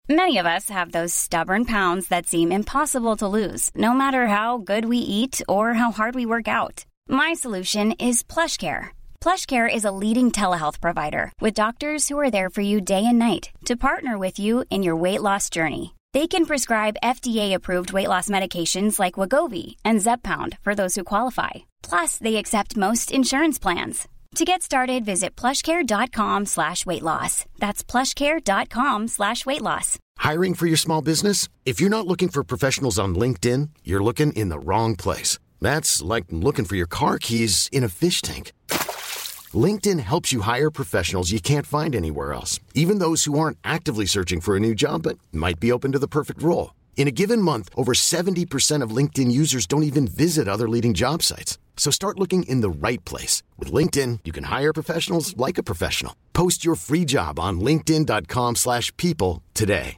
Many of us have those stubborn pounds that seem impossible to lose, no matter how good we eat or how hard we work out. My solution is PlushCare. PlushCare is a leading telehealth provider with doctors who are there for you day and night to partner with you in your weight loss journey. They can prescribe FDA-approved weight loss medications like Wegovy and Zepbound for those who qualify. Plus, they accept most insurance plans. To get started, visit plushcare.com/weightloss. That's plushcare.com/weightloss. Hiring for your small business? If you're not looking for professionals on LinkedIn, you're looking in the wrong place. That's like looking for your car keys in a fish tank. LinkedIn helps you hire professionals you can't find anywhere else, even those who aren't actively searching for a new job but might be open to the perfect role. In a given month, over 70% of LinkedIn users don't even visit other leading job sites. So start looking in the right place. With LinkedIn, you can hire professionals like a professional. Post your free job on linkedin.com/people today.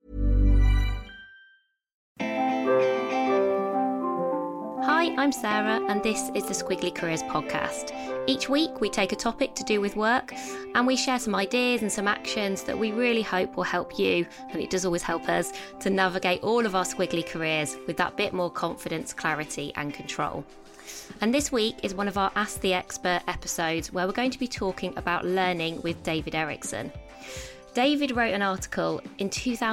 Hi, I'm Sarah, and this is the Squiggly Careers podcast. Each week, we take a topic to do with work, and we share some ideas and some actions that we really hope will help you, and it does always help us, to navigate all of our squiggly careers with that bit more confidence, clarity, and control. And this week is one of our Ask the Expert episodes where we're going to be talking about learning with David Erickson. David wrote an article in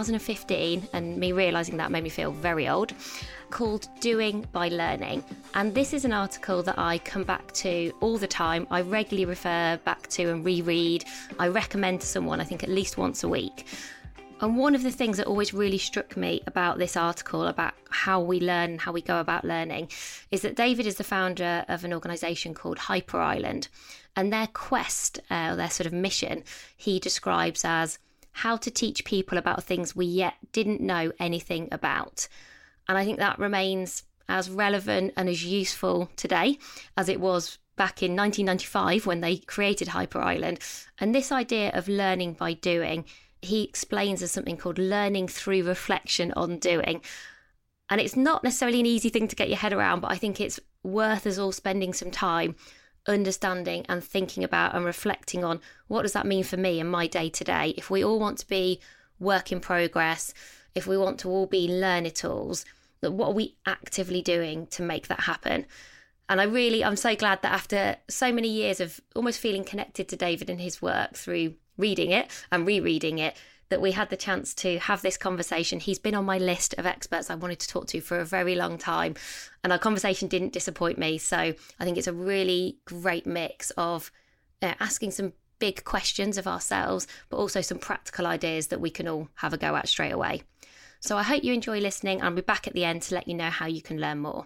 2015, and me realising that made me feel very old, called Doing by Learning. And this is an article that I come back to all the time. I regularly refer back to and reread. I recommend to someone, I think, at least once a week. And one of the things that always really struck me about this article, about how we learn, how we go about learning, is that David is the founder of an organisation called Hyper Island. And their quest, their sort of mission, he describes as how to teach people about things we yet didn't know anything about. And I think that remains as relevant and as useful today as it was back in 1995 when they created Hyper Island. And this idea of learning by doing, he explains as something called learning through reflection on doing. And it's not necessarily an easy thing to get your head around, but I think it's worth us all spending some time understanding and thinking about and reflecting on what does that mean for me and my day to day. If we all want to be work in progress, if we want to all be learn-it-alls, what are we actively doing to make that happen? And I'm so glad that after so many years of almost feeling connected to David and his work through reading it and rereading it, that we had the chance to have this conversation. He's been on my list of experts I wanted to talk to for a very long time, and our conversation didn't disappoint me. So I think it's a really great mix of asking some big questions of ourselves, but also some practical ideas that we can all have a go at straight away. So I hope you enjoy listening. I'll be back at the end to let you know how you can learn more.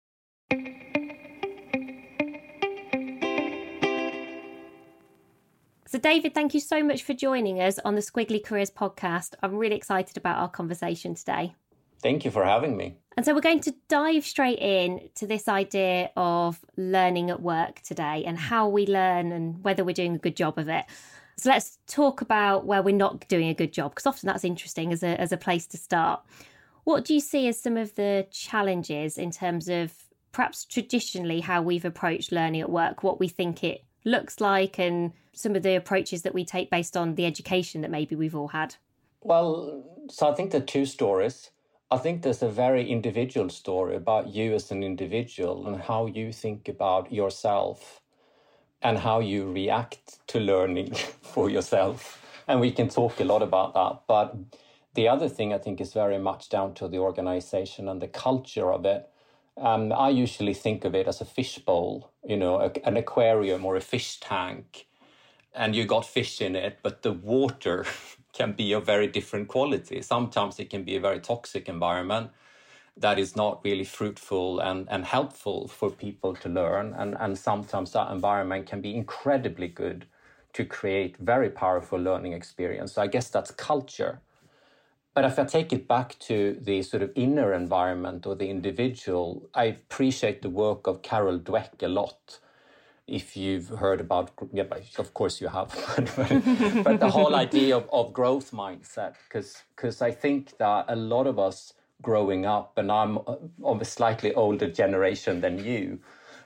So David, thank you so much for joining us on the Squiggly Careers podcast. I'm really excited about our conversation today. Thank you for having me. And so we're going to dive straight in to this idea of learning at work today and how we learn and whether we're doing a good job of it. So let's talk about where we're not doing a good job, because often that's interesting as a place to start. What do you see as some of the challenges in terms of perhaps traditionally how we've approached learning at work, what we think it looks like, and some of the approaches that we take based on the education that maybe we've all had? Well, so I think there are two stories. I think there's a very individual story about you as an individual and how you think about yourself and how you react to learning for yourself. And we can talk a lot about that. But the other thing I think is very much down to the organization and the culture of it. I usually think of it as a fishbowl, an aquarium or a fish tank. And you got fish in it, but the water can be of very different quality. Sometimes it can be a very toxic environment that is not really fruitful and helpful for people to learn. And sometimes that environment can be incredibly good to create very powerful learning experience. So I guess that's culture. But if I take it back to the sort of inner environment or the individual, I appreciate the work of Carol Dweck a lot. If you've heard about, of course you have, but the whole idea of growth mindset, because I think that a lot of us growing up, and I'm of a slightly older generation than you,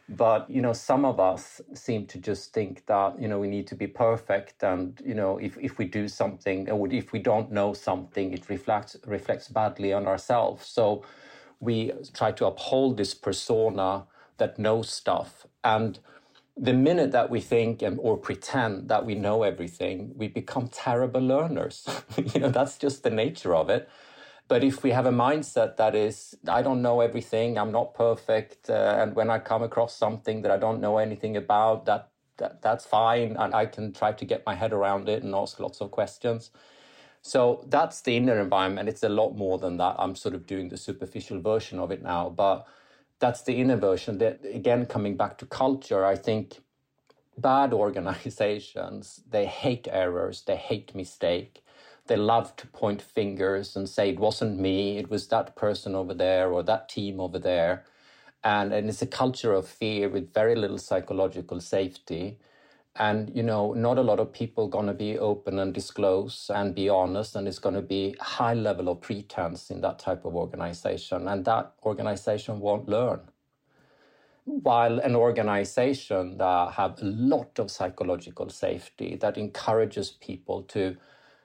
But, some of us seem to just think that, we need to be perfect. And, if we do something, or if we don't know something, it reflects badly on ourselves. So we try to uphold this persona that knows stuff. And the minute that we think or pretend that we know everything, we become terrible learners. That's just the nature of it. But if we have a mindset that is, I don't know everything, I'm not perfect, and when I come across something that I don't know anything about, that's fine, and I can try to get my head around it and ask lots of questions. So that's the inner environment. It's a lot more than that. I'm sort of doing the superficial version of it now, but that's the inner version. That, again, coming back to culture, I think bad organizations, they hate errors, they hate mistake. They love to point fingers and say, it wasn't me, it was that person over there or that team over there. And it's a culture of fear with very little psychological safety. And, not a lot of people going to be open and disclose and be honest. And it's going to be a high level of pretense in that type of organization. And that organization won't learn. While an organization that have a lot of psychological safety, that encourages people to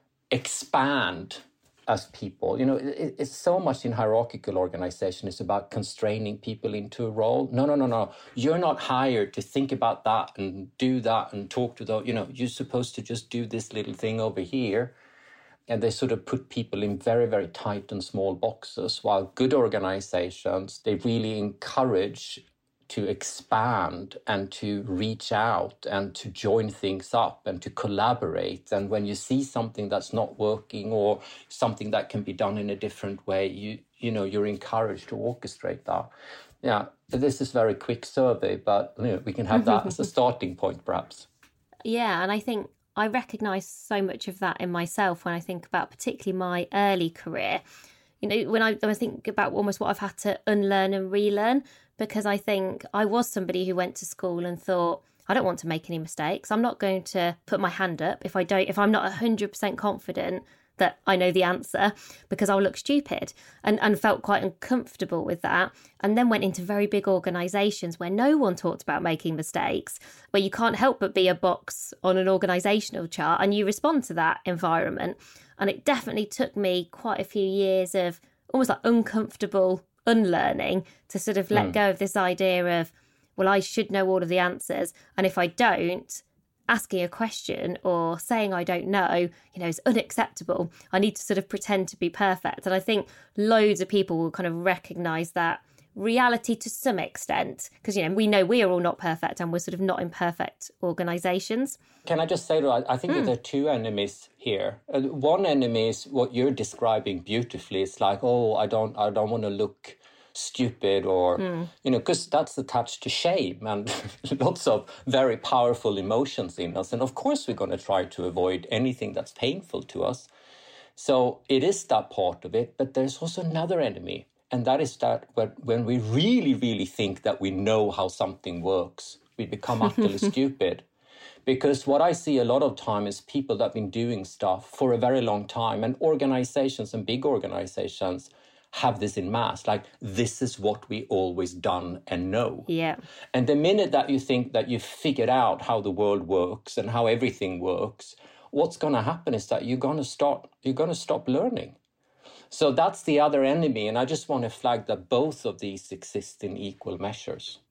expand as people. It's so much in hierarchical organization. It's about constraining people into a role. No. You're not hired to think about that and do that and talk to those. You're supposed to just do this little thing over here. And they sort of put people in very, very tight and small boxes. While good organizations, they really encourage to expand and to reach out and to join things up and to collaborate. And when you see something that's not working or something that can be done in a different way, you're encouraged to orchestrate that. Yeah, this is a very quick survey, but we can have that as a starting point, perhaps. Yeah, and I think I recognise so much of that in myself when I think about particularly my early career. When I think about almost what I've had to unlearn and relearn, because I think I was somebody who went to school and thought, I don't want to make any mistakes. I'm not going to put my hand up if I'm not 100% confident that I know the answer, because I'll look stupid, and felt quite uncomfortable with that. And then went into very big organisations where no one talked about making mistakes, where you can't help but be a box on an organisational chart and you respond to that environment. And it definitely took me quite a few years of almost like uncomfortable unlearning to sort of let go of this idea of, well, I should know all of the answers. And if I don't, asking a question or saying I don't know, is unacceptable. I need to sort of pretend to be perfect. And I think loads of people will kind of recognise that reality to some extent, because, we know we are all not perfect and we're sort of not in perfect organisations. Can I just say that I think that there are two enemies here. One enemy is what you're describing beautifully. It's like, I don't want to look stupid or, because that's attached to shame and lots of very powerful emotions in us. And of course, we're going to try to avoid anything that's painful to us. So it is that part of it. But there's also another enemy. And that is that when we really, really think that we know how something works, we become utterly stupid. Because what I see a lot of time is people that have been doing stuff for a very long time, and organizations and big organizations have this in mass, like, this is what we always done and know. Yeah. And the minute that you think that you've figured out how the world works and how everything works, what's going to happen is that you're going to stop learning. So that's the other enemy. And I just want to flag that both of these exist in equal measures.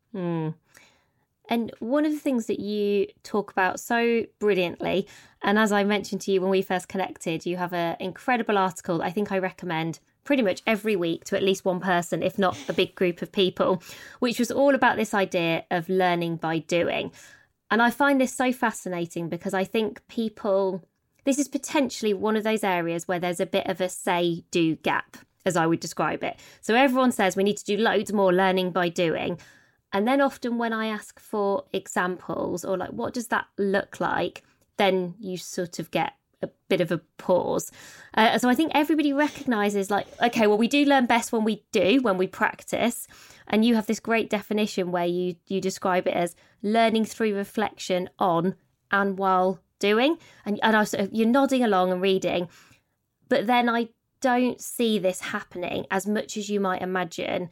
And one of the things that you talk about so brilliantly, and as I mentioned to you when we first connected, you have an incredible article that I think I recommend pretty much every week to at least one person, if not a big group of people, which was all about this idea of learning by doing. And I find this so fascinating because I think this is potentially one of those areas where there's a bit of a say-do gap, as I would describe it. So everyone says we need to do loads more learning by doing. And then often when I ask for examples or like, what does that look like? Then you sort of get a bit of a pause. So I think everybody recognises like, okay, well, we do learn best when we practice. And you have this great definition where you describe it as learning through reflection on and while doing. And I sort of, you're nodding along and reading. But then I don't see this happening as much as you might imagine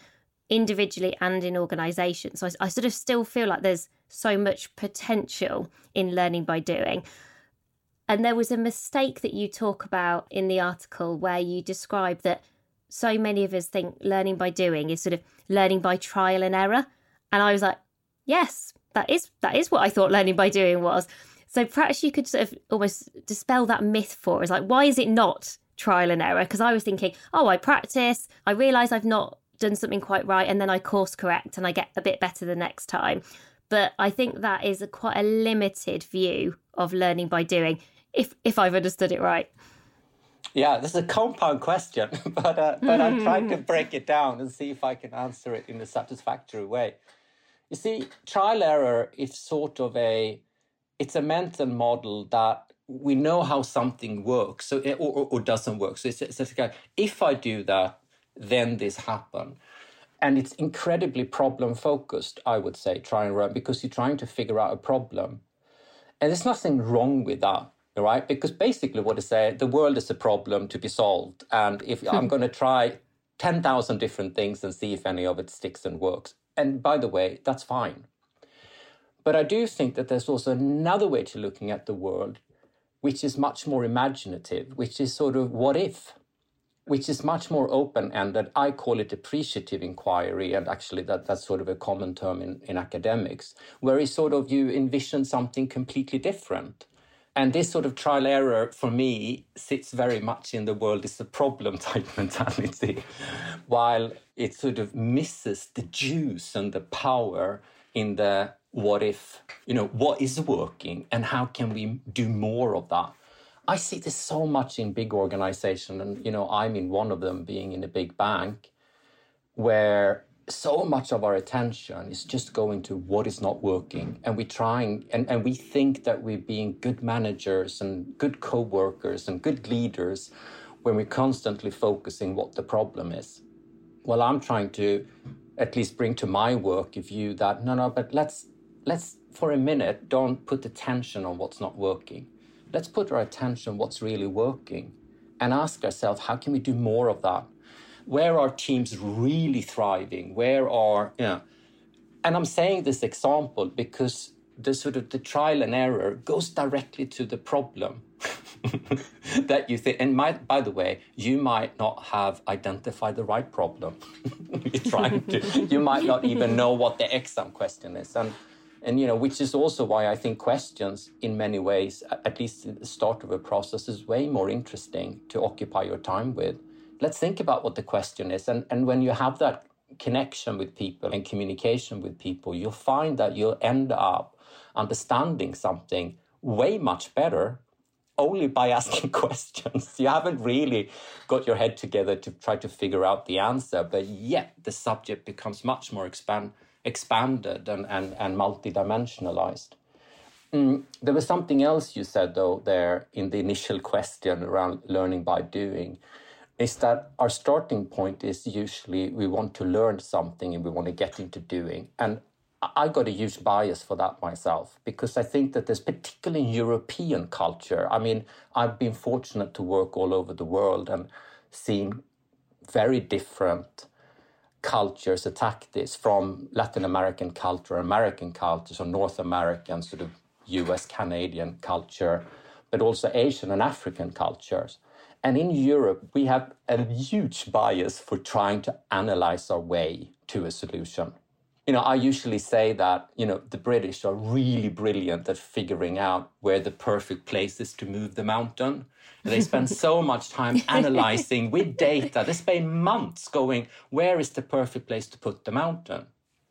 individually and in organisations. So I sort of still feel like there's so much potential in learning by doing. And there was a mistake that you talk about in the article where you describe that so many of us think learning by doing is sort of learning by trial and error. And I was like, yes, that is what I thought learning by doing was. So perhaps you could sort of almost dispel that myth for us. Like, why is it not trial and error? Because I was thinking, I practice, I realise I've not done something quite right, and then I course correct and I get a bit better the next time. But I think that is quite a limited view of learning by doing, if I've understood it right. Yeah, this is a compound question, but I'm trying to break it down and see if I can answer it in a satisfactory way. You see, trial error is sort of it's a mental model that we know how something works or doesn't work. So it's like, if I do that, then this happens. And it's incredibly problem-focused, I would say, trial and error, because you're trying to figure out a problem. And there's nothing wrong with that, right? Because basically what I say, the world is a problem to be solved. And if I'm going to try 10,000 different things and see if any of it sticks and works. And by the way, that's fine. But I do think that there's also another way to looking at the world, which is much more imaginative, which is sort of what if, which is much more open-ended. I call it appreciative inquiry, and actually that's sort of a common term in academics, where you envision something completely different. And this sort of trial error, for me, sits very much in the world is a problem type mentality, while it sort of misses the juice and the power in the what if, what is working and how can we do more of that? I see this so much in big organizations, and, I'm in one of them, being in a big bank, where so much of our attention is just going to what is not working. And we're trying, and we think that we're being good managers and good co-workers and good leaders when we're constantly focusing what the problem is. Well, I'm trying to at least bring to my work a view that, but let's for a minute, don't put attention on what's not working. Let's put our attention on what's really working and ask ourselves, how can we do more of that? Where are teams really thriving? And I'm saying this example because the trial and error goes directly to the problem that you think. And by the way, you might not have identified the right problem. You're trying to. You might not even know what the exam question is. And which is also why I think questions, in many ways, at least at the start of a process, is way more interesting to occupy your time with. Let's think about what the question is. And when you have that connection with people and communication with people, you'll find that you'll end up understanding something way much better only by asking questions. You haven't really got your head together to try to figure out the answer, but yet the subject becomes much more expanded and multidimensionalized. There was something else you said, though, there in the initial question around learning by doing, is that our starting point is usually we want to learn something and we want to get into doing. And I got a huge bias for that myself, because I think that there's, particularly in European culture, I've been fortunate to work all over the world and seen very different cultures attack this, from Latin American culture, American culture, so North American, sort of US, Canadian culture, but also Asian and African cultures. And in Europe, we have a huge bias for trying to analyze our way to a solution. I usually say that, the British are really brilliant at figuring out where the perfect place is to move the mountain. And they spend so much time analyzing with data. They spend months going, where is the perfect place to put the mountain?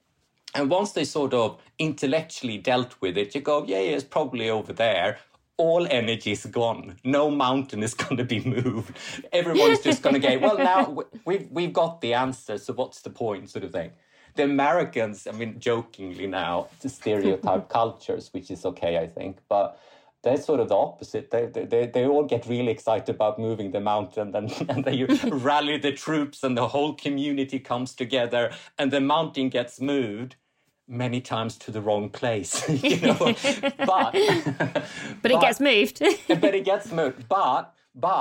And once they sort of intellectually dealt with it, you go, yeah, it's probably over there. All energy is gone. No mountain is going to be moved. Everyone's just going to go, well, now we've got the answer, so what's the point, sort of thing. The Americans, jokingly now, it's a stereotype cultures, which is okay, I think, but they're sort of the opposite. They all get really excited about moving the mountain, and they rally the troops and the whole community comes together and the mountain gets moved many times to the wrong place, but it gets moved. But it gets moved. But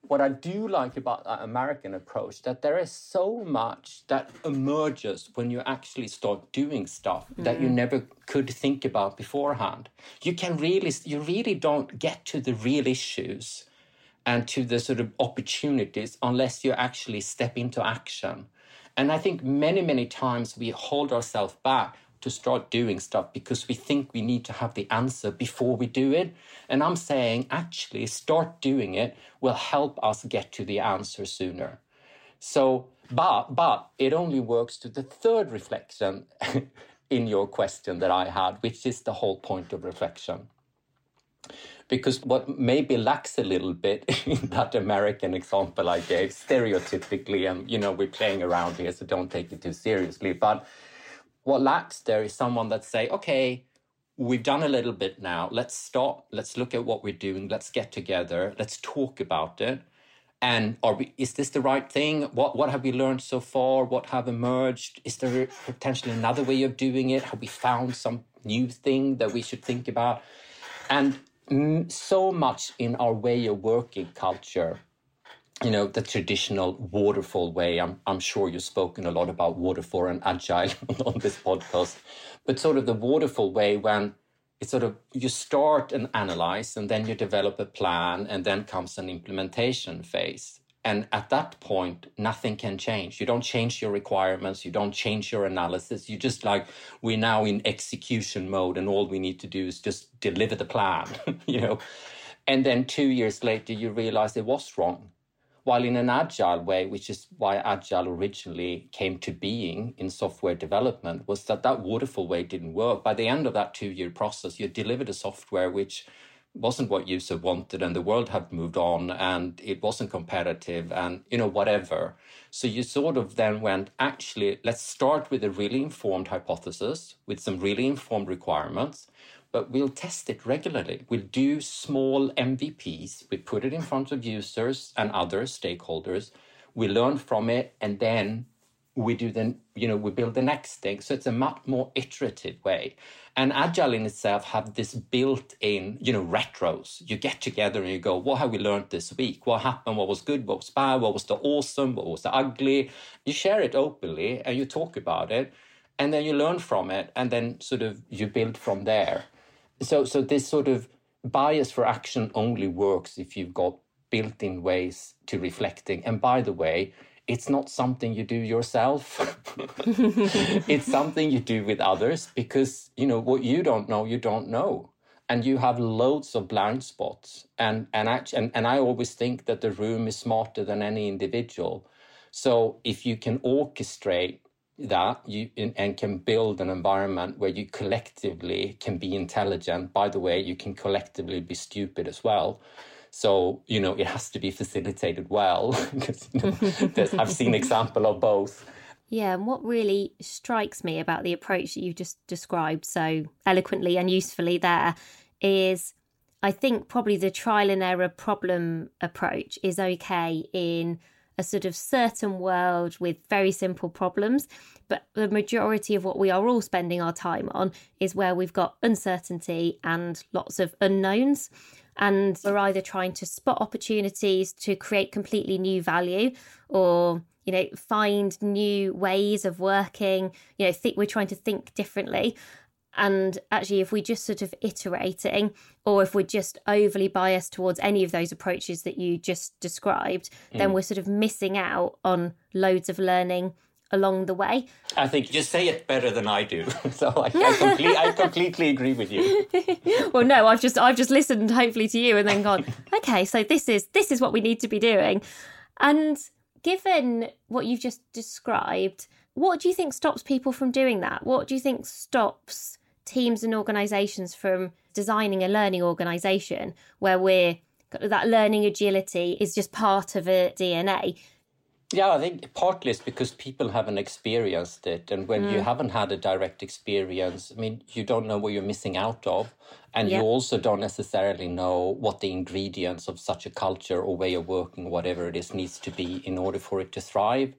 what I do like about that American approach, that there is so much that emerges when you actually start doing stuff that you never could think about beforehand. You really don't get to the real issues and to the sort of opportunities unless you actually step into action. And I think many, many times we hold ourselves back to start doing stuff because we think we need to have the answer before we do it. And I'm saying, actually, start doing it will help us get to the answer sooner. So, but it only works to the third reflection in your question that I had, which is the whole point of reflection. Because what maybe lacks a little bit in that American example I gave, stereotypically, and, we're playing around here, so don't take it too seriously, but what lacks there is someone that say, okay, we've done a little bit now. Let's stop. Let's look at what we're doing. Let's get together. Let's talk about it. And is this the right thing? What have we learned so far? What have emerged? Is there potentially another way of doing it? Have we found some new thing that we should think about? And so much in our way of working culture, the traditional waterfall way. I'm sure you've spoken a lot about waterfall and agile on this podcast, but sort of the waterfall way, when it's sort of you start and analyze, and then you develop a plan, and then comes an implementation phase. And at that point, nothing can change. You don't change your requirements. You don't change your analysis. You just we're now in execution mode, and all we need to do is just deliver the plan, And then 2 years later, you realize it was wrong. While in an agile way, which is why agile originally came to being in software development, was that waterfall way didn't work. By the end of that 2-year process, you delivered a software which wasn't what user wanted, and the world had moved on, and it wasn't competitive, and, whatever. So you sort of then went, actually, let's start with a really informed hypothesis with some really informed requirements, but we'll test it regularly. We'll do small MVPs. We put it in front of users and other stakeholders. We learn from it, and then we build the next thing. So it's a much more iterative way. And Agile in itself have this built-in, retros. You get together and you go, what have we learned this week? What happened? What was good? What was bad? What was the awesome? What was the ugly? You share it openly and you talk about it, and then you learn from it, and then sort of you build from there. So this sort of bias for action only works if you've got built-in ways to reflecting. And by the way, it's not something you do yourself. It's something you do with others, because, what you don't know, you don't know. And you have loads of blind spots. And I always think that the room is smarter than any individual. So if you can orchestrate that and can build an environment where you collectively can be intelligent, by the way, you can collectively be stupid as well. So, it has to be facilitated well, because I've seen example of both. Yeah, and what really strikes me about the approach that you've just described so eloquently and usefully there is, I think probably the trial and error problem approach is okay in a sort of certain world with very simple problems. But the majority of what we are all spending our time on is where we've got uncertainty and lots of unknowns. And we're either trying to spot opportunities to create completely new value, or, find new ways of working, we're trying to think differently. And actually, if we're just sort of iterating, or if we're just overly biased towards any of those approaches that you just described, then we're sort of missing out on loads of learning along the way. I think you say it better than I do. So I completely agree with you. Well, no, I've just listened hopefully to you and then gone, okay, so this is what we need to be doing. And given what you've just described, what do you think stops people from doing that? What do you think stops teams and organisations from designing a learning organisation where that learning agility is just part of a DNA? Yeah, I think partly it's because people haven't experienced it. And when you haven't had a direct experience, you don't know what you're missing out of. And you also don't necessarily know what the ingredients of such a culture or way of working, whatever it is, needs to be in order for it to thrive.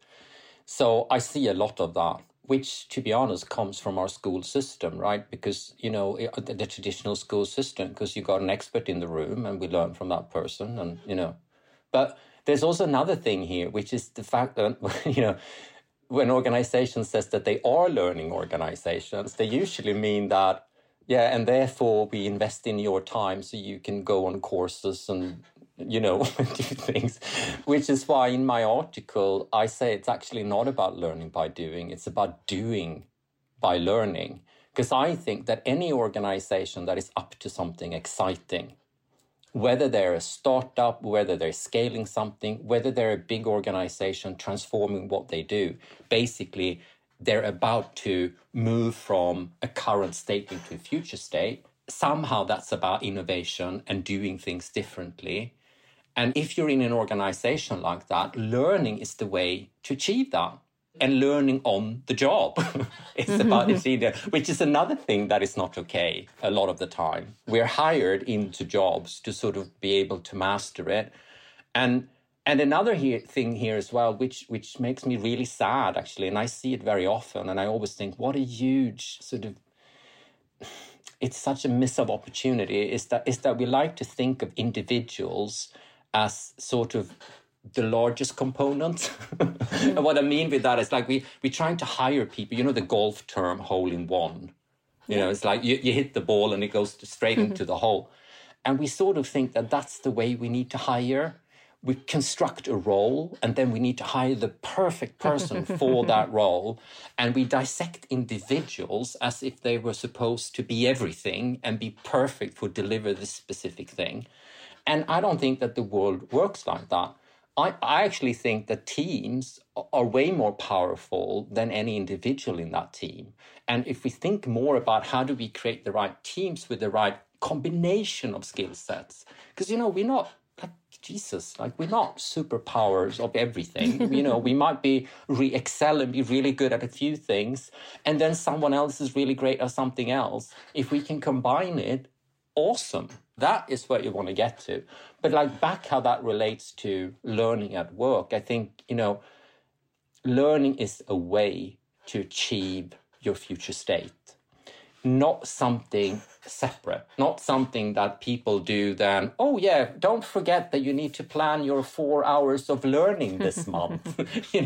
So I see a lot of that, which, to be honest, comes from our school system, right? Because, the traditional school system, because you got an expert in the room and we learn from that person and, But there's also another thing here, which is the fact that, when organizations says that they are learning organizations, they usually mean that, and therefore we invest in your time so you can go on courses and, do things, which is why in my article, I say it's actually not about learning by doing, it's about doing by learning. Because I think that any organization that is up to something exciting, whether they're a startup, whether they're scaling something, whether they're a big organization transforming what they do, basically they're about to move from a current state into a future state. Somehow that's about innovation and doing things differently. And if you're in an organization like that, learning is the way to achieve that. And learning on the job. It's either, which is another thing that is not okay a lot of the time. We're hired into jobs to sort of be able to master it. And another thing here as well, which makes me really sad, actually, and I see it very often, and I always think, what a huge sort of, it's such a miss of opportunity, is that we like to think of individuals as sort of the largest component. And what I mean with that is like we're trying to hire people, the golf term hole in one. It's like you hit the ball and it goes straight into the hole. And we sort of think that that's the way we need to hire. We construct a role and then we need to hire the perfect person for that role. And we dissect individuals as if they were supposed to be everything and be perfect for deliver this specific thing. And I don't think that the world works like that. I actually think that teams are way more powerful than any individual in that team. And if we think more about how do we create the right teams with the right combination of skill sets, because, we're not like Jesus, like we're not superpowers of everything. We might be excel and be really good at a few things, and then someone else is really great at something else. If we can combine it, awesome. That is what you want to get to. But like back how that relates to learning at work, I think, learning is a way to achieve your future state, not something separate, not something that people do then, don't forget that you need to plan your 4 hours of learning this month.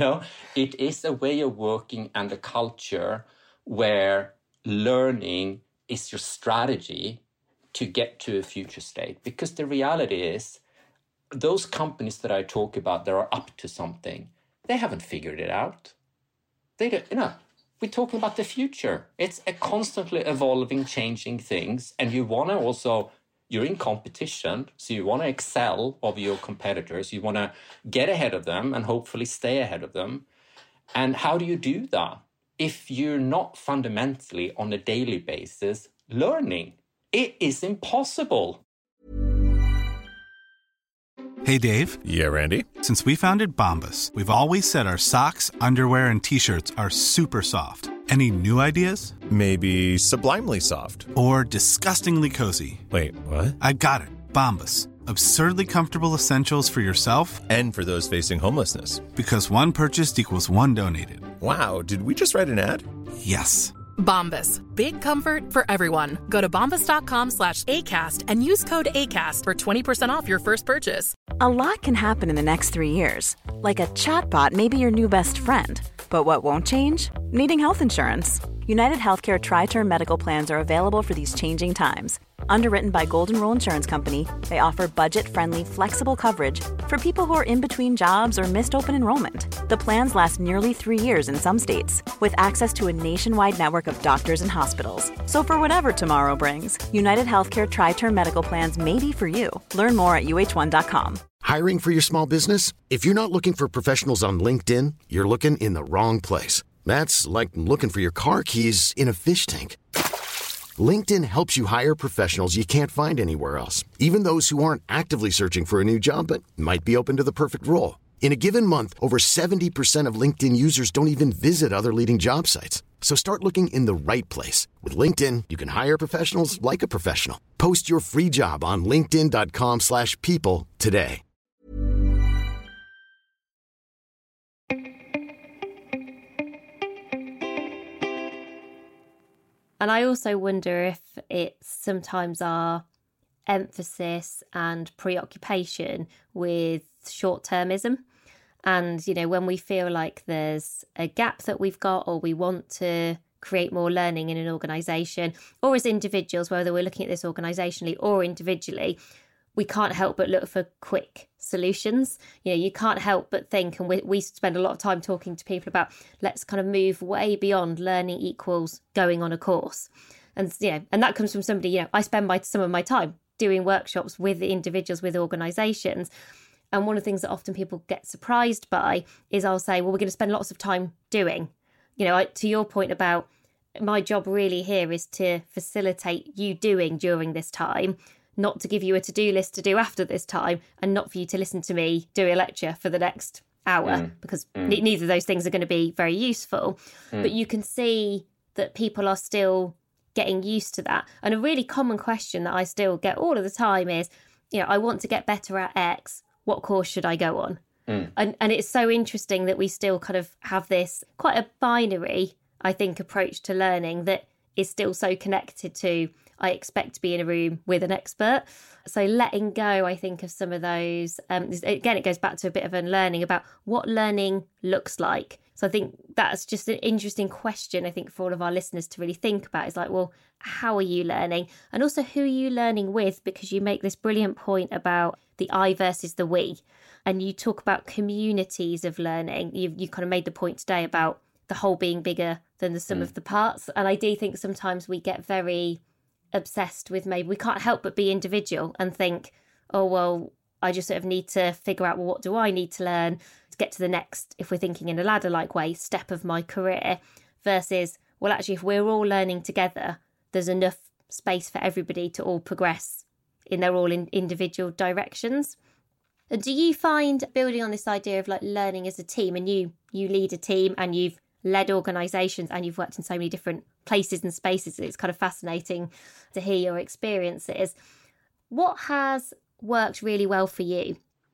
It is a way of working and a culture where learning is your strategy to get to a future state. Because the reality is, those companies that I talk about that are up to something, they haven't figured it out. They don't, we're talking about the future. It's a constantly evolving, changing things. And you want to also, you're in competition, so you want to excel over your competitors. You want to get ahead of them and hopefully stay ahead of them. And how do you do that if you're not fundamentally on a daily basis learning? It is impossible. Hey, Dave. Yeah, Randy. Since we founded Bombas, we've always said our socks, underwear, and T-shirts are super soft. Any new ideas? Maybe sublimely soft. Or disgustingly cozy. Wait, what? I got it. Bombas. Absurdly comfortable essentials for yourself and for those facing homelessness. Because one purchased equals one donated. Wow, did we just write an ad? Yes. Bombas. Big comfort for everyone. Go to bombas.com/ACAST and use code ACAST for 20% off your first purchase. A lot can happen in the next 3 years. Like a chatbot may be your new best friend. But what won't change? Needing health insurance. United Healthcare Tri-Term Medical Plans are available for these changing times. Underwritten by Golden Rule Insurance Company, they offer budget-friendly, flexible coverage for people who are in between jobs or missed open enrollment. The plans last nearly 3 years in some states, with access to a nationwide network of doctors and hospitals. So for whatever tomorrow brings, United Healthcare Tri-Term Medical Plans may be for you. Learn more at uh1.com. Hiring for your small business? If you're not looking for professionals on LinkedIn, you're looking in the wrong place. That's like looking for your car keys in a fish tank. LinkedIn helps you hire professionals you can't find anywhere else, even those who aren't actively searching for a new job but might be open to the perfect role. In a given month, over 70% of LinkedIn users don't even visit other leading job sites. So start looking in the right place. With LinkedIn, you can hire professionals like a professional. Post your free job on linkedin.com/people today. And I also wonder if it's sometimes our emphasis and preoccupation with short-termism. And, you know, when we feel like there's a gap that we've got, or we want to create more learning in an organisation, or as individuals, whether we're looking at this organisationally or individually, we can't help but look for quick solutions. You know, you can't help but think, and we spend a lot of time talking to people about, let's kind of move way beyond learning equals going on a course. And, you know, and that comes from somebody, you know, I spend some of my time doing workshops with individuals, with organisations. And one of the things that often people get surprised by is I'll say, well, we're going to spend lots of time doing. You know, to your point about my job really here is to facilitate you doing during this time, not to give you a to-do list to do after this time, and not for you to listen to me do a lecture for the next hour, because neither of those things are going to be very useful. But you can see that people are still getting used to that. And a really common question that I still get all of the time is, you know, I want to get better at X. What course should I go on? And it's so interesting that we still kind of have this quite a binary, I think, approach to learning that is still so connected to, I expect to be in a room with an expert. So letting go, I think, of some of those, again, it goes back to a bit of unlearning about what learning looks like. So I think that's just an interesting question, I think, for all of our listeners to really think about. Is like, well, how are you learning? And also, who are you learning with? Because you make this brilliant point about the I versus the we. And you talk about communities of learning. You kind of made the point today about the whole being bigger than the sum of the parts. And I do think sometimes we get very obsessed with, maybe we can't help but be individual and think, oh, well, I just sort of need to figure out, well, what do I need to learn to get to the next, if we're thinking in a ladder-like way, step of my career, versus, well, actually, if we're all learning together, there's enough space for everybody to all progress in their all individual directions. And do you find, building on this idea of like learning as a team, and you lead a team and you've led organisations and you've worked in so many different places and spaces, it's kind of fascinating to hear your experiences. What has worked really well for you?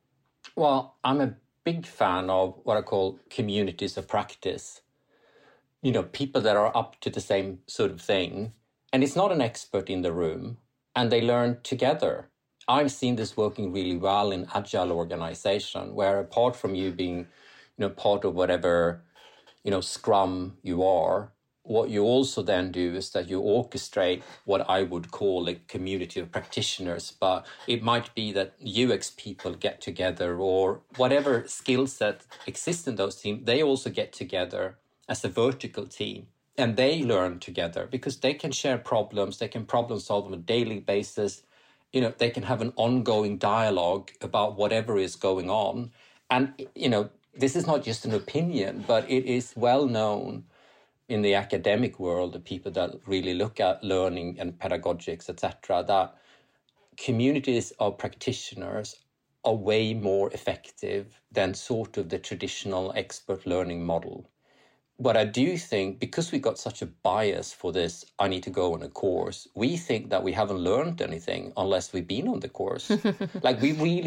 Well, I'm a big fan of what I call communities of practice. You know, people that are up to the same sort of thing, and it's not an expert in the room, and they learn together. I've seen this working really well in agile organization, where apart from you being, you know, part of whatever, you know, Scrum you are, what you also then do is that you orchestrate what I would call a community of practitioners. But it might be that UX people get together, or whatever skill set exists in those teams, they also get together as a vertical team. And they learn together because they can share problems, they can problem solve on a daily basis. You know, they can have an ongoing dialogue about whatever is going on. And, you know, this is not just an opinion, but it is well known in the academic world, the people that really look at learning and pedagogics, etc., that communities of practitioners are way more effective than sort of the traditional expert learning model. But I do think, because we got such a bias for this, I need to go on a course, we think that we haven't learned anything unless we've been on the course. Like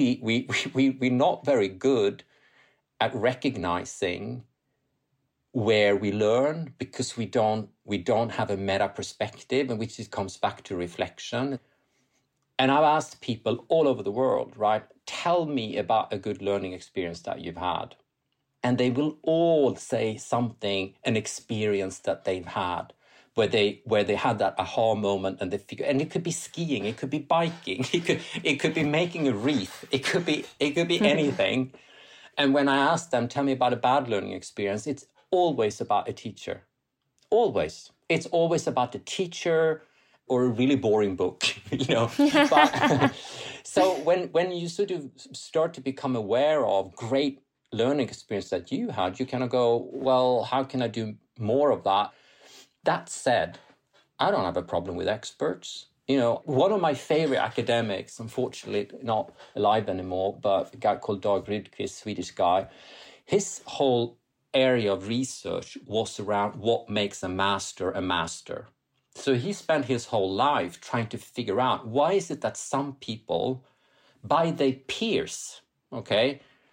we're not very good at recognizing where we learn, because we don't have a meta perspective, and which comes back to reflection. And I've asked people all over the world, right, tell me about a good learning experience that you've had. And they will all say something, an experience that they've had, where they had that aha moment, and they figure, and it could be skiing, it could be biking, it could be making a wreath, it could be anything. And when I ask them, tell me about a bad learning experience, it's always about a teacher. Always. It's always about the teacher or a really boring book, you know. But, so when you sort of start to become aware of great learning experience that you had, you kind of go, well, how can I do more of that? That said, I don't have a problem with experts. You know, one of my favorite academics, unfortunately not alive anymore, but a guy called Dag Rydquist, Swedish guy, his whole area of research was around what makes a master a master. So he spent his whole life trying to figure out, why is it that some people, by their peers, okay,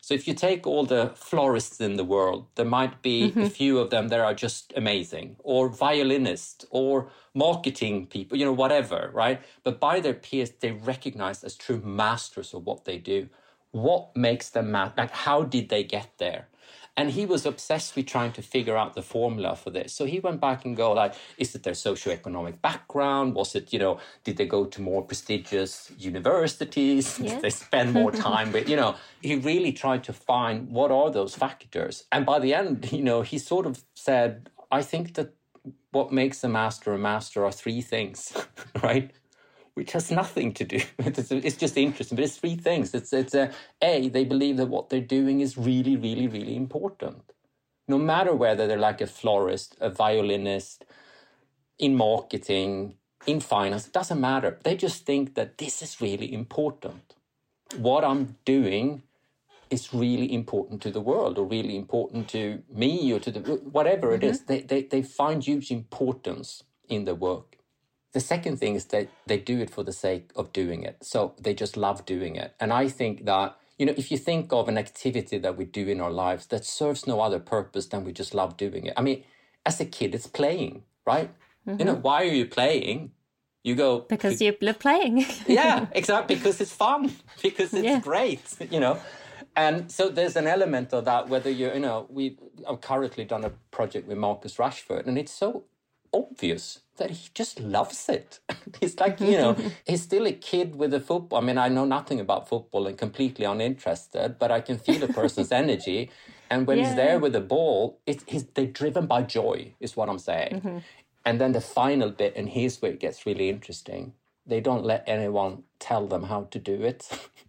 So if you take all the florists in the world, there might be a few of them that are just amazing, or violinists, or marketing people, whatever, right? But by their peers, they're recognized as true masters of what they do. What makes them like, how did they get there? And he was obsessed with trying to figure out the formula for this. So he went back and go like, is it their socioeconomic background? Was it, did they go to more prestigious universities? Did they spend more time with, he really tried to find what are those factors. And by the end, he sort of said, I think that what makes a master are three things, right? Which has nothing to do. It's just interesting, but it's three things. It's A, they believe that what they're doing is really, really, really important. No matter whether they're like a florist, a violinist, in marketing, in finance, it doesn't matter. They just think that this is really important. What I'm doing is really important to the world, or really important to me, or to whatever it is. They find huge importance in the work. The second thing is that they do it for the sake of doing it. So they just love doing it. And I think that, if you think of an activity that we do in our lives that serves no other purpose than we just love doing it. I mean, as a kid, it's playing, right? Why are you playing? You go... Because you love playing. Yeah, exactly. Because it's fun. Because it's great, And so there's an element of that, whether I've currently done a project with Marcus Rashford, and it's so obvious that he just loves it. He's like, he's still a kid with a football. I mean, I know nothing about football and completely uninterested, but I can feel a person's energy. And when he's there with the ball, they're driven by joy, is what I'm saying. And then the final bit, and here's where it gets really interesting. They don't let anyone tell them how to do it.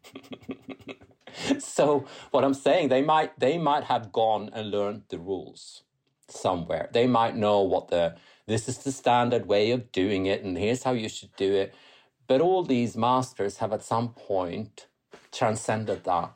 So what I'm saying, they might have gone and learned the rules somewhere. They might know this is the standard way of doing it, and here's how you should do it. But all these masters have at some point transcended that,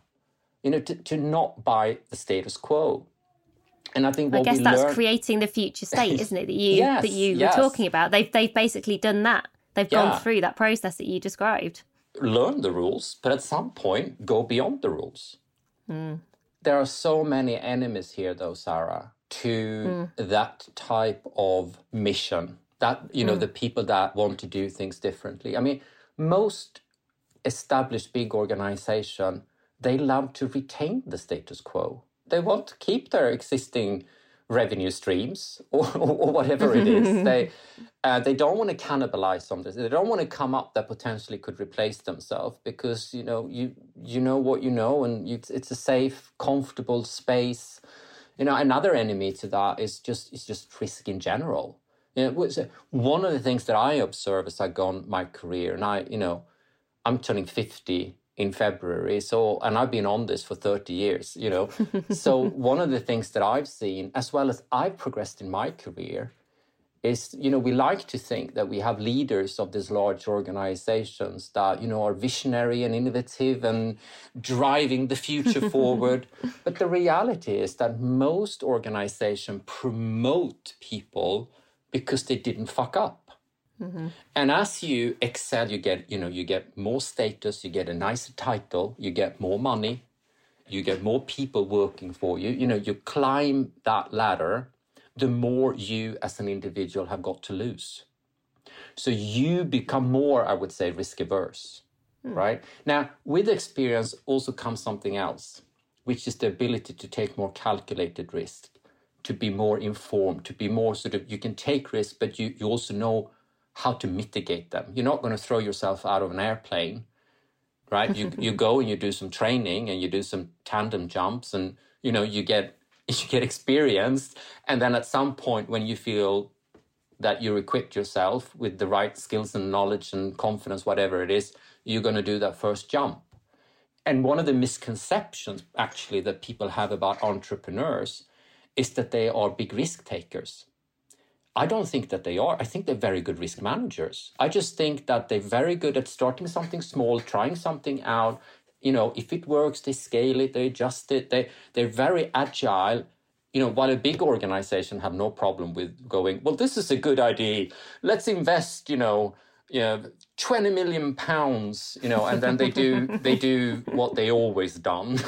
to not buy the status quo. And I think that's creating the future state, isn't it? That you were talking about. They've basically done that. They've gone through that process that you described. Learn the rules, but at some point go beyond the rules. There are so many enemies here, though, Sarah, to that type of mission, that, the people that want to do things differently. I mean, most established big organization, they love to retain the status quo. They want to keep their existing revenue streams or whatever it is. They don't want to cannibalize something. They don't want to come up that potentially could replace themselves, because, you know what you know, and it's a safe, comfortable space. Another enemy to that is just risk in general. One of the things that I observe as I go on my career, and I'm turning 50 in February, and I've been on this for 30 years, So one of the things that I've seen, as well as I've progressed in my career, is, we like to think that we have leaders of these large organizations that, are visionary and innovative and driving the future forward. But the reality is that most organizations promote people because they didn't fuck up. And as you excel, you get more status, you get a nicer title, you get more money, you get more people working for you. You climb that ladder, the more you as an individual have got to lose. So you become more, I would say, risk averse, right? Now, with experience also comes something else, which is the ability to take more calculated risk, to be more informed, to be more you can take risks, but you also know how to mitigate them. You're not going to throw yourself out of an airplane, right? You go and you do some training and you do some tandem jumps, and, you get experienced, and then at some point when you feel that you equipped yourself with the right skills and knowledge and confidence, whatever it is, you're going to do that first jump. And one of the misconceptions, actually, that people have about entrepreneurs is that they are big risk takers. I don't think that they are. I think they're very good risk managers. I just think that they're very good at starting something small, trying something out. If it works, they scale it, they adjust it. They're very agile. While a big organization have no problem with going, well, this is a good idea. Let's invest, 20 million pounds, and then they do what they always done.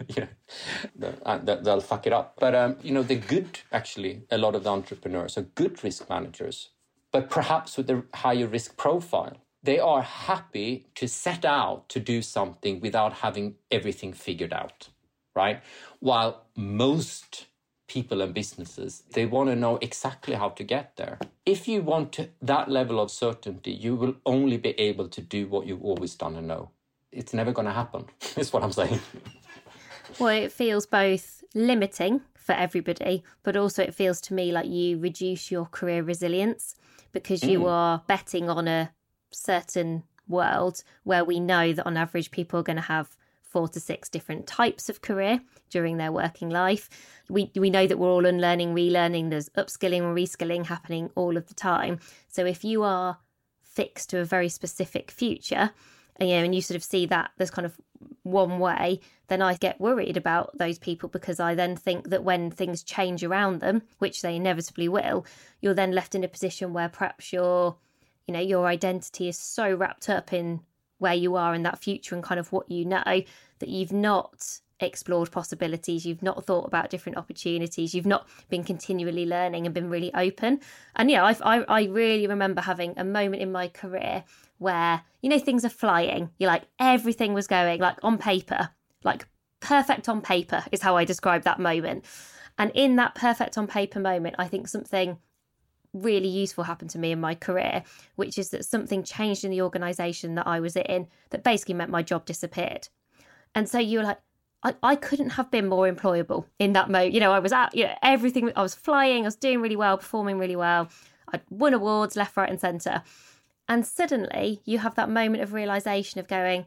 They'll fuck it up. But, they're good, actually. A lot of the entrepreneurs are good risk managers, but perhaps with a higher risk profile. They are happy to set out to do something without having everything figured out, right? While most people and businesses, they want to know exactly how to get there. If you want that level of certainty, you will only be able to do what you've always done and know. It's never going to happen, is what I'm saying. Well, it feels both limiting for everybody, but also it feels to me like you reduce your career resilience because you are betting on a certain world where we know that on average people are going to have 4 to 6 different types of career during their working life. We know that we're all unlearning, relearning, there's upskilling and reskilling happening all of the time. So if you are fixed to a very specific future, and you sort of see that there's kind of one way, then I get worried about those people because I then think that when things change around them, which they inevitably will, you're then left in a position where perhaps your identity is so wrapped up in where you are in that future and kind of what you know that you've not explored possibilities, you've not thought about different opportunities, you've not been continually learning and been really open. And I really remember having a moment in my career where things are flying, you're like everything was going like on paper, like perfect on paper is how I describe that moment. And in that perfect on paper moment, I think something really useful happened to me in my career, which is that something changed in the organisation that I was in that basically meant my job disappeared. And so you were like, I couldn't have been more employable in that moment. I was out, everything, I was flying, I was doing really well, performing really well. I'd won awards left, right and centre. And suddenly you have that moment of realisation of going,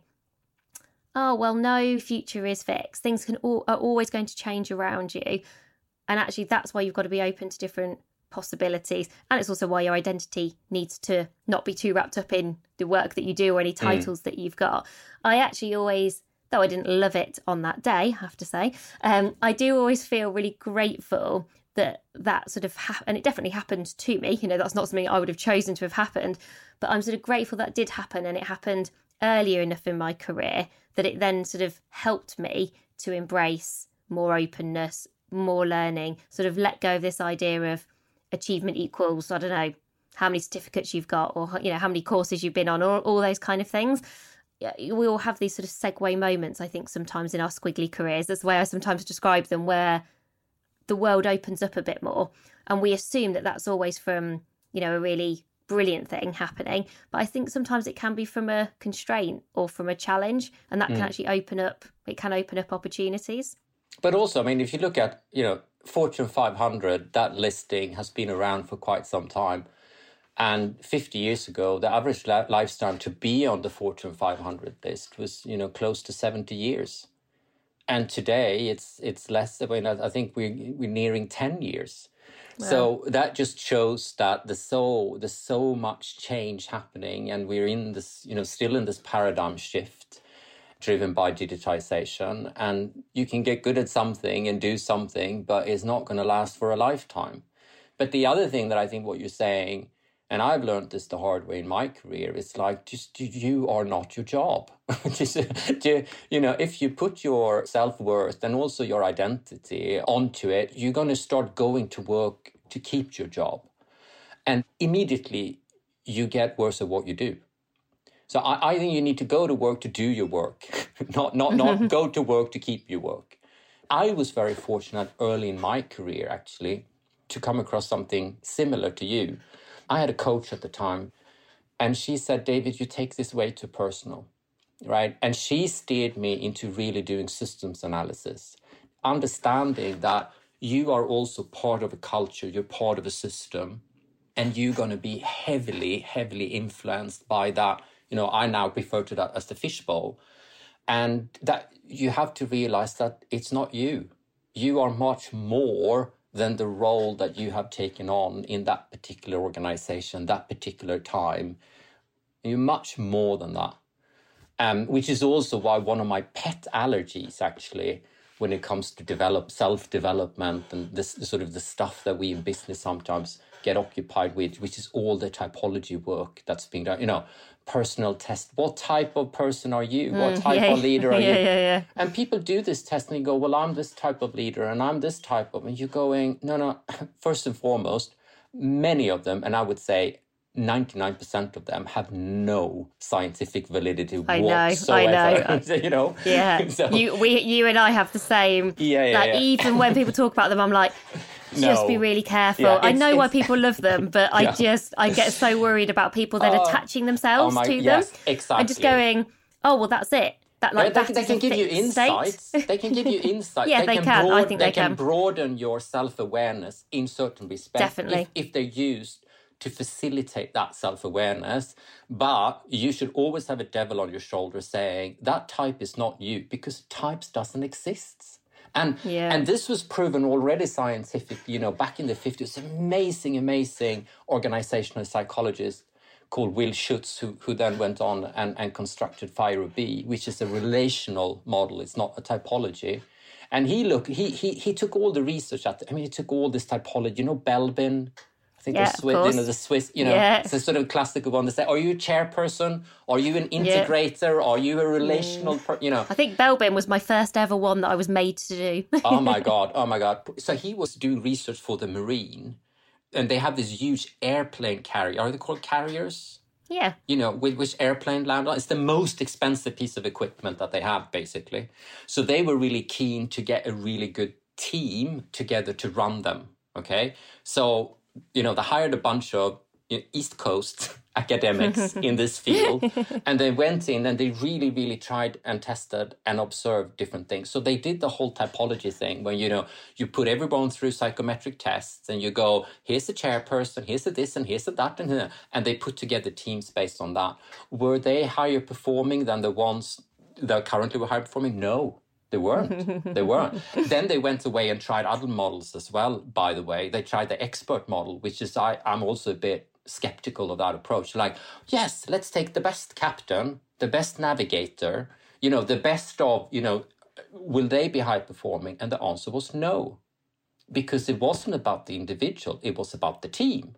oh, well, no future is fixed. Things are always going to change around you. And actually that's why you've got to be open to different possibilities. And it's also why your identity needs to not be too wrapped up in the work that you do or any titles that you've got. I actually always, though I didn't love it on that day, I have to say, I do always feel really grateful that sort of and it definitely happened to me. That's not something I would have chosen to have happened, but I'm sort of grateful that did happen, and it happened earlier enough in my career that it then sort of helped me to embrace more openness, more learning, sort of let go of this idea of achievement equals, I don't know, how many certificates you've got or, how many courses you've been on or all those kind of things. We all have these sort of segue moments, I think, sometimes in our squiggly careers. That's the way I sometimes describe them, where the world opens up a bit more. And we assume that that's always from, a really brilliant thing happening. But I think sometimes it can be from a constraint or from a challenge. And that can actually open up opportunities. But also, if you look at, Fortune 500, that listing has been around for quite some time. And 50 years ago, the average lifespan to be on the Fortune 500 list was, close to 70 years. And today it's less. I think we're nearing 10 years. Wow. So that just shows that there's so much change happening, and we're in this, still in this paradigm shift driven by digitization. And you can get good at something and do something, but it's not going to last for a lifetime. But the other thing that I think what you're saying, and I've learned this the hard way in my career, it's like, just you are not your job. If you put your self-worth and also your identity onto it, you're going to start going to work to keep your job. And immediately you get worse at what you do. So I think you need to go to work to do your work, not go to work to keep your work. I was very fortunate early in my career, actually, to come across something similar to you. I had a coach at the time, and she said, David, you take this way too personal, right? And she steered me into really doing systems analysis, understanding that you are also part of a culture, you're part of a system, and you're going to be heavily, heavily influenced by that. I now refer to that as the fishbowl. And that you have to realize that it's not you. You are much more than the role that you have taken on in that particular organization, that particular time. You're much more than that. Which is also why one of my pet allergies, actually, when it comes to self-development and this sort of the stuff that we in business sometimes get occupied with, which is all the typology work that's being done. Personal test. What type of person are you? What type of leader are you? Yeah. And people do this test and you go, well, I'm this type of leader and I'm this type of, and you're going, no. First and foremost, many of them, and I would say 99% of them, have no scientific validity whatsoever. I know. Yeah. So, you and I have the same. Yeah. Even when people talk about them, I'm like, just be really careful. Yeah, I know why people love them, but I get so worried about people then attaching themselves to them. Yes, exactly. And just going, oh, well, that's it. They can give you insights. They can give you insights. Yeah, they can. I think they can broaden your self-awareness in certain respects. Definitely. If they're used to facilitate that self-awareness. But you should always have a devil on your shoulder saying, that type is not you, because types doesn't exist. And this was proven already scientific, back in the 50s. Amazing organizational psychologist called Will Schutz, who then went on and constructed Fire-B, which is a relational model. It's not a typology. And he took all the research he took all this typology, Belbin. I think the Swiss, it's a sort of classical one. They say, are you a chairperson? Are you an integrator? Are you a relational I think Belbin was my first ever one that I was made to do. Oh my God. So he was doing research for the Marine, and they have this huge airplane carrier. Are they called carriers? Yeah. With which airplane land on. It's the most expensive piece of equipment that they have, basically. So they were really keen to get a really good team together to run them, okay? So they hired a bunch of East Coast academics in this field, and they went in and they really, really tried and tested and observed different things. So they did the whole typology thing when, you put everyone through psychometric tests and you go, here's the chairperson, here's the this and here's the that, and they put together teams based on that. Were they higher performing than the ones that currently were higher performing? No. They weren't. Then they went away and tried other models as well, by the way. They tried the expert model, which is, I'm also a bit skeptical of that approach. Like, yes, let's take the best captain, the best navigator, the best of, will they be high performing? And the answer was no, because it wasn't about the individual. It was about the team.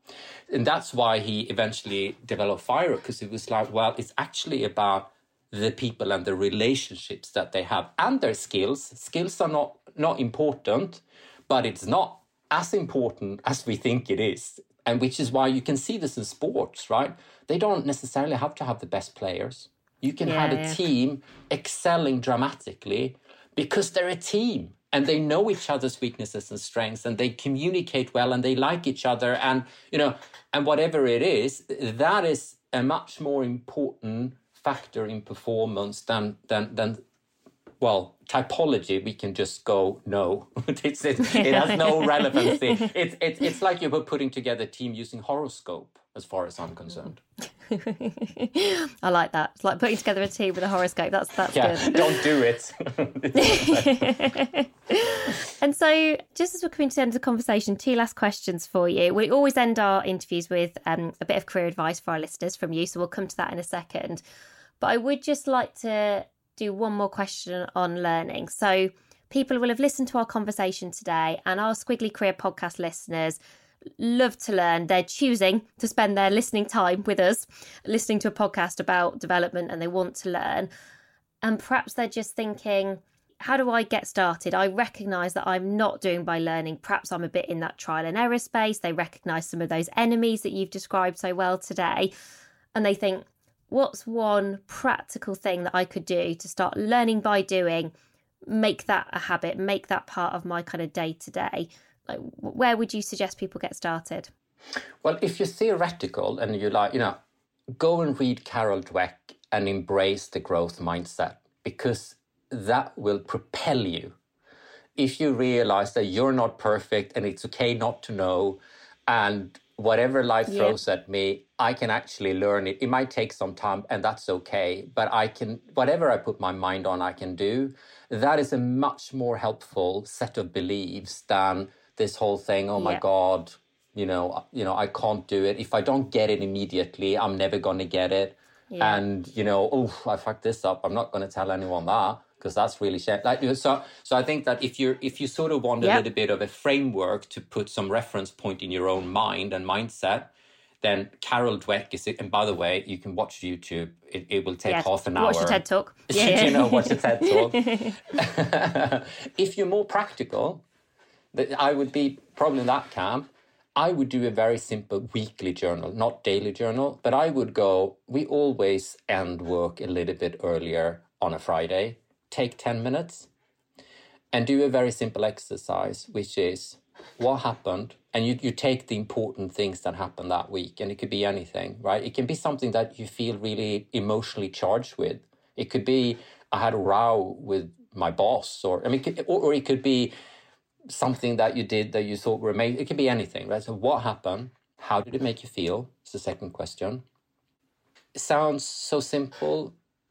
And that's why he eventually developed Fire, because it was like, well, it's actually about the people and the relationships that they have and their skills. Skills are not important, but it's not as important as we think it is. And which is why you can see this in sports, right? They don't necessarily have to have the best players. You can have a team excelling dramatically because they're a team and they know each other's weaknesses and strengths and they communicate well and they like each other. And, and whatever it is, that is a much more important factor in performance than typology. We can just go, no, it has no relevancy. It's like you were putting together a team using horoscope, as far as I'm concerned. I like that. It's like putting together a team with a horoscope. That's good. Don't do it. And so, just as we're coming to the end of the conversation, 2 last questions for you. We always end our interviews with a bit of career advice for our listeners from you, so we'll come to that in a second. But I would just like to do one more question on learning. So people will have listened to our conversation today, and our Squiggly Career podcast listeners love to learn. They're choosing to spend their listening time with us, listening to a podcast about development, and they want to learn. And perhaps they're just thinking, how do I get started? I recognise that I'm not doing by learning. Perhaps I'm a bit in that trial and error space. They recognise some of those enemies that you've described so well today. And they think, what's one practical thing that I could do to start learning by doing, make that a habit, make that part of my kind of day-to-day? Like, where would you suggest people get started? Well, if you're theoretical and you're like, go and read Carol Dweck and embrace the growth mindset, because that will propel you. If you realize that you're not perfect and it's okay not to know, and whatever life throws at me, I can actually learn it. It might take some time and that's okay, but I can, whatever I put my mind on, I can do. That is a much more helpful set of beliefs than this whole thing, oh my God, I can't do it. If I don't get it immediately, I'm never going to get it. And, I fucked this up. I'm not going to tell anyone that because that's really shit. So I think that if you sort of want a little bit of a framework to put some reference point in your own mind and mindset, then Carol Dweck is it. And by the way, you can watch YouTube. It will take half an hour. Watch the TED Talk. Watch the TED Talk. If you're more practical, I would be probably in that camp. I would do a very simple weekly journal, not daily journal, but I would go, we always end work a little bit earlier on a Friday. Take 10 minutes and do a very simple exercise, which is what happened. And you take the important things that happened that week. And it could be anything, right? It can be something that you feel really emotionally charged with. It could be, I had a row with my boss, or it could be something that you did that you thought were amazing. It could be anything, right? So what happened? How did it make you feel? It's the second question. It sounds so simple,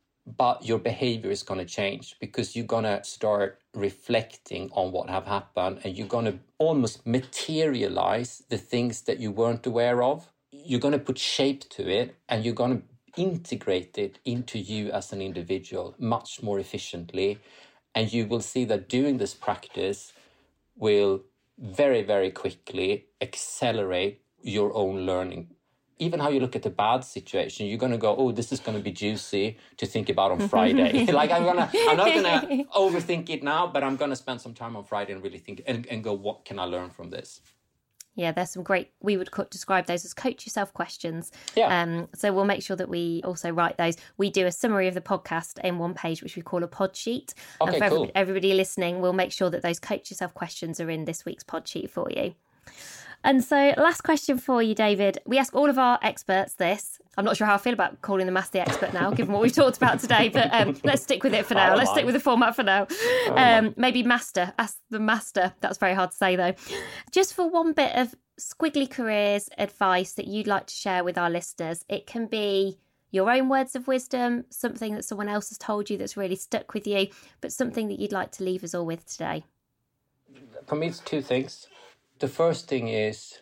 but your behavior is going to change because you're going to start reflecting on what have happened and you're going to almost materialize the things that you weren't aware of. You're going to put shape to it and you're going to integrate it into you as an individual much more efficiently. And you will see that doing this practice will very, very quickly accelerate your own learning. Even how you look at the bad situation, you're going to go, oh, this is going to be juicy to think about on Friday. I'm not going to overthink it now, but I'm going to spend some time on Friday and really think and go, what can I learn from this? Yeah, there's some great, we would describe those as coach yourself questions. Yeah. So we'll make sure that we also write those. We do a summary of the podcast in one page, which we call a pod sheet. Okay, and for cool. everybody listening, we'll make sure that those coach yourself questions are in this week's pod sheet for you. And so last question for you, David. We ask all of our experts this. I'm not sure how I feel about calling the master the expert now, given what we've talked about today, but let's stick with it for now. Let's stick with the format for now. Maybe master. Ask the master. That's very hard to say, though. Just for one bit of Squiggly Careers advice that you'd like to share with our listeners, it can be your own words of wisdom, something that someone else has told you that's really stuck with you, but something that you'd like to leave us all with today. For me, it's two things. The first thing is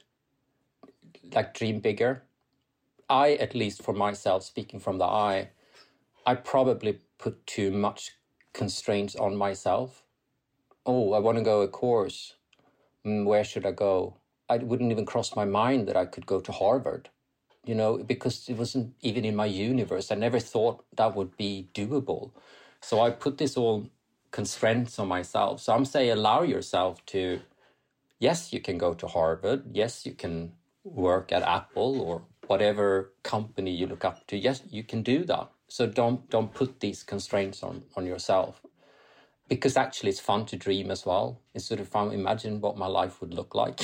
dream bigger. I, at least for myself, speaking from the I probably put too much constraints on myself. Oh, I want to go a course. Where should I go? It wouldn't even cross my mind that I could go to Harvard, because it wasn't even in my universe. I never thought that would be doable. So I put this all constraints on myself. So I'm saying allow yourself to, yes, you can go to Harvard. Yes, you can work at Apple or whatever company you look up to. Yes, you can do that. So don't put these constraints on yourself. Because actually it's fun to dream as well. It's sort of fun. Imagine what my life would look like.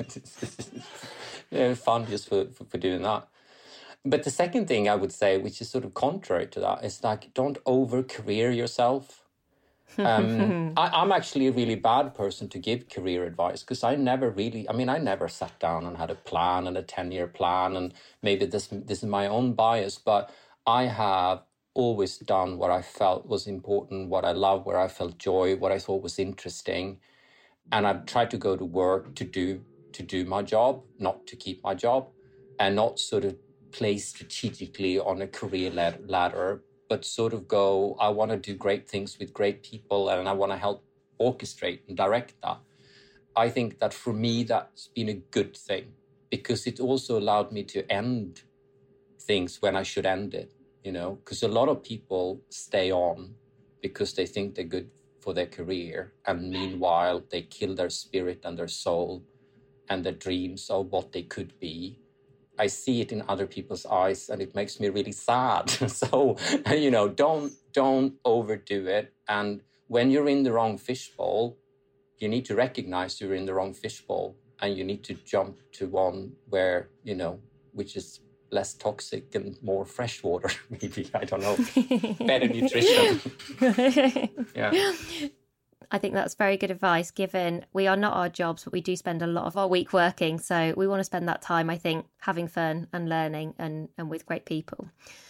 Fun just for doing that. But the second thing I would say, which is sort of contrary to that, is don't over-career yourself. I'm actually a really bad person to give career advice because I never sat down and had a plan and a 10-year plan, and maybe this is my own bias, but I have always done what I felt was important, what I loved, where I felt joy, what I thought was interesting, and I tried to go to work to do my job, not to keep my job, and not sort of play strategically on a career ladder, but sort of go, I want to do great things with great people and I want to help orchestrate and direct that. I think that for me, that's been a good thing because it also allowed me to end things when I should end it, because a lot of people stay on because they think they're good for their career. And meanwhile, they kill their spirit and their soul and their dreams of what they could be. I see it in other people's eyes and it makes me really sad. So, don't overdo it. And when you're in the wrong fishbowl, you need to recognize you're in the wrong fishbowl and you need to jump to one where, which is less toxic and more fresh water, maybe. I don't know. Better nutrition. Yeah. I think that's very good advice, given we are not our jobs, but we do spend a lot of our week working. So we want to spend that time, I think, having fun and learning and with great people.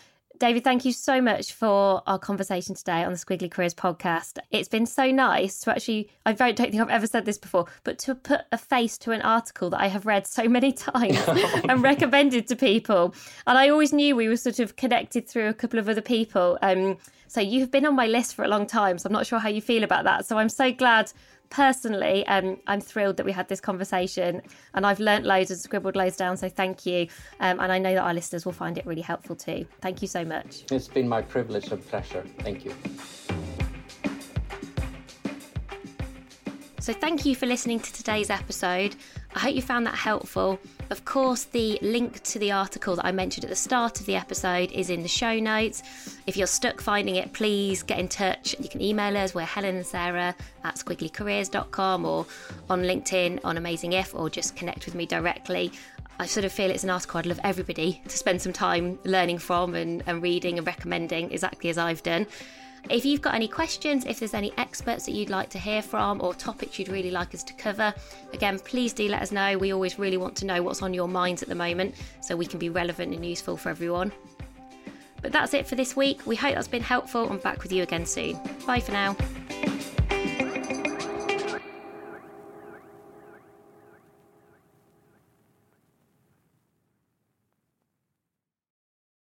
David, thank you so much for our conversation today on the Squiggly Careers podcast. It's been so nice to actually, I don't think I've ever said this before, but to put a face to an article that I have read so many times and recommended to people. And I always knew we were sort of connected through a couple of other people. So you've been on my list for a long time, so I'm not sure how you feel about that. So I'm so glad. Personally, I'm thrilled that we had this conversation, and I've learnt loads and scribbled loads down, so thank you. And I know that our listeners will find it really helpful too. Thank you so much. It's been my privilege and pleasure. Thank you. So thank you for listening to today's episode. I hope you found that helpful. Of course, the link to the article that I mentioned at the start of the episode is in the show notes. If you're stuck finding it, please get in touch. You can email us. We're Helen and Sarah at squigglycareers.com, or on LinkedIn on Amazing If, or just connect with me directly. I sort of feel it's an article I'd love everybody to spend some time learning from and reading and recommending, exactly as I've done. If you've got any questions, if there's any experts that you'd like to hear from or topics you'd really like us to cover, again, please do let us know. We always really want to know what's on your minds at the moment so we can be relevant and useful for everyone. But that's it for this week. We hope that's been helpful and back with you again soon. Bye for now.